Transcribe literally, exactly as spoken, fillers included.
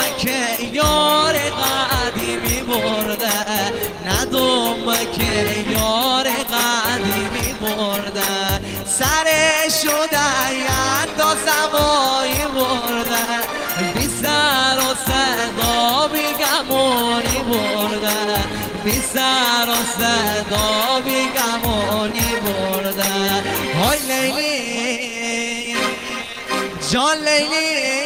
که یار قدیمی برده، ندوم که یار قدیمی برده، سرشو در یاد زمانی برده، بی سر و صدا بی گمانی برده، بی سر و صدا بی گمانی برده. های لیلی جان لیلی